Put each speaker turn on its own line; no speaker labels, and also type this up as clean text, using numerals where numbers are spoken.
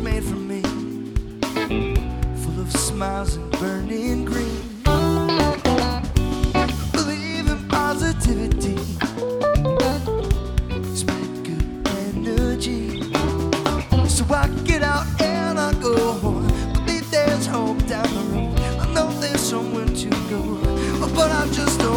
made for me, full of smiles and burning green. Believe in positivity, spread good energy. So I get out and I go home. Believe there's hope down the road. I know there's somewhere to go, but I'm just